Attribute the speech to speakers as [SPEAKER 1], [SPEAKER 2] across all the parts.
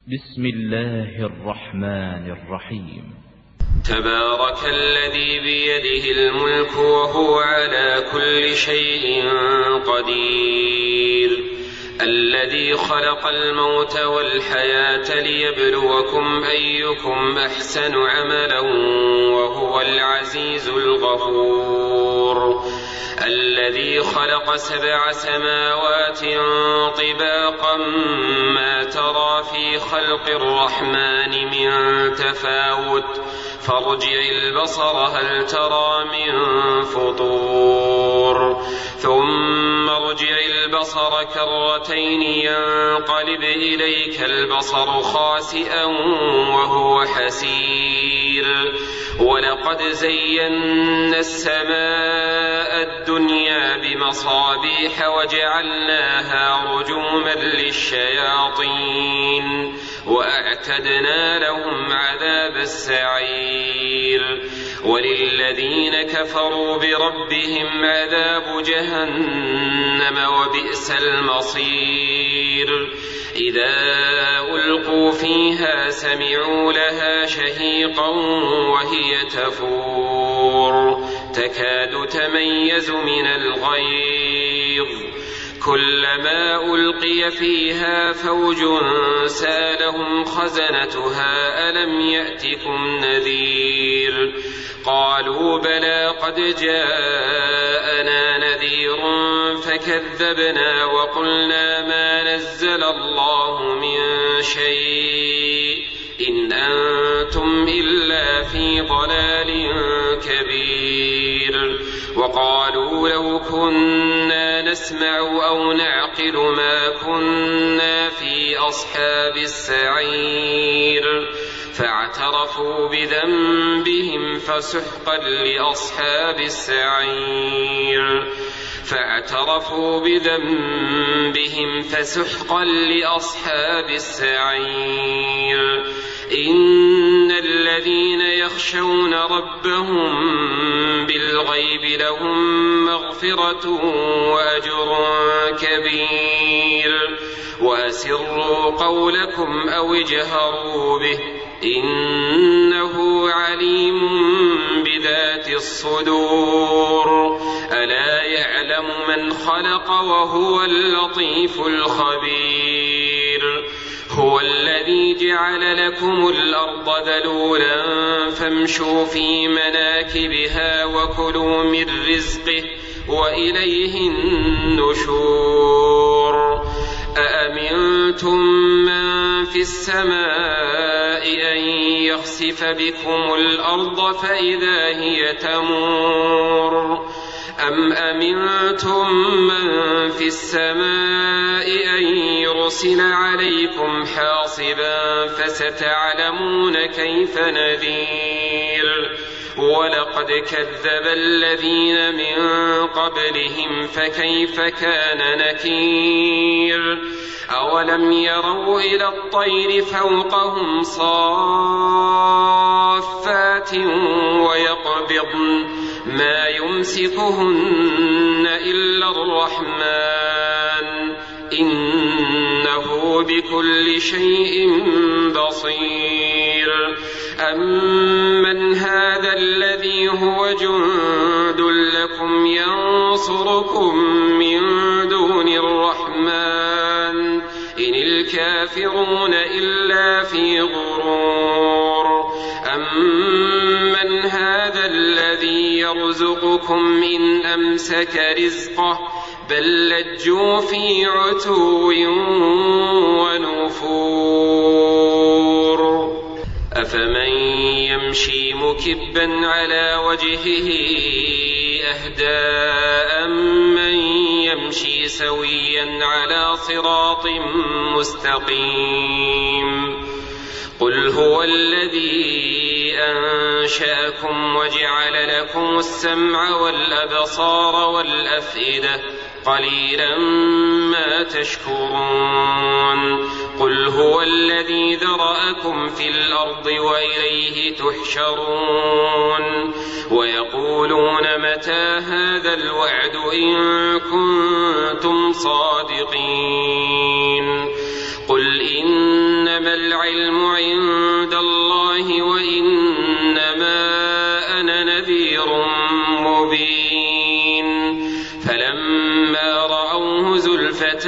[SPEAKER 1] بسم الله الرحمن الرحيم.
[SPEAKER 2] تبارك الذي بيده الملك وهو على كل شيء قدير، الذي خلق الموت والحياة ليبلوكم أيكم أحسن عملا وهو العزيز الغفور، الذي خلق 7 سماوات طباقا ما ترى في خلق الرحمن من تفاوت فارجع البصر هل ترى من فطور ثم ارجع البصر كرتين ينقلب إليك البصر خاسئا وهو حسير، ولقد زينا السماء الدنيا بمصابيح وجعلناها رجوما للشياطين وأعتدنا لهم عذاب السعير، وللذين كفروا بربهم عذاب جهنم وبئس المصير، إذا ألقوا فيها سمعوا لها شهيقا وهي تفور تكاد تميز من الغيظ، كلما ألقي فيها فوج سالهم خزنتها ألم يأتكم نذير، قالوا بلى قد جاءنا نذير فكذبنا وقلنا ما نزل الله من شيء إن أنتم إلا في ضلال كبير، وقالوا لو كنا نسمع أو نعقل ما كنا في أصحاب السعير، فاعترفوا بذنبهم فسحقا لأصحاب السعير، فاعترفوا بذنبهم فسحقا لأصحاب السعير، إن الذين يخشون ربهم بالغيب لهم مغفرة وأجر كبير، وأسروا قولكم أو اجهروا به إنه عليم بذات الصدور، ألا يعلم من خلق وهو اللطيف الخبير، هو الذي جعل لكم الأرض ذلولا فامشوا في مناكبها وكلوا من رزقه وإليه النشور، أأمنتم من في السماء أن يخسف بكم الأرض فإذا هي تمور، أم أمنتم من في السماء أن يرسل عليكم حاصبا فستعلمون كيف نذير، ولقد كذب الذين من قبلهم فكيف كان نكير، أولم يروا إلى الطير فوقهم صافات ويقبضن ما يمسكهن إلا الرحمن إنه بكل شيء بصير، أمن هذا الذي هو جند لكم ينصركم من دون الرحمن إن الكافرون إلا في غرور، أمن هذا الذي يرزقكم إن أمسك رزقه بل لجوا في عتو ونفور، أفمن يمشي مكبا على وجهه أهدى أمن يمشي سويا على صراط مستقيم، قل هو الذي أنشأكم وجعل لكم السمع والأبصار والأفئدة قليلا ما تشكرون، قل هو الذي ذرأكم في الأرض وإليه تحشرون، ويقولون متى هذا الوعد إن كنتم صادقين، قل إنما العلم عند الله وإنما أنا نذير مبين فلما رأوه زلفة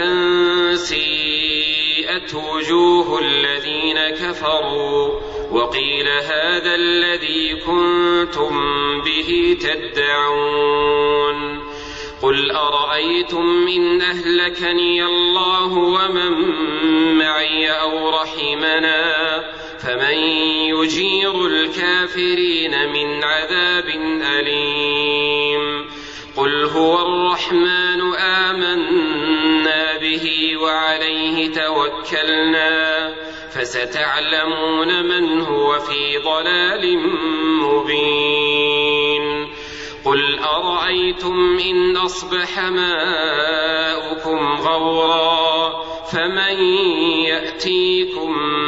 [SPEAKER 2] سيئت وجوه الذين كفروا وقيل هذا الذي كنتم به تدعون قل أرأيتم إن أهلكني الله ومن معي أو رحمنا فمن يجير الكافرين من عذاب أليم قل هو الرحمن آمنا به وعليه توكلنا فستعلمون من هو في ضلال مبين قل أرأيتم إن أصبح ماؤكم غورا فمن يأتيكم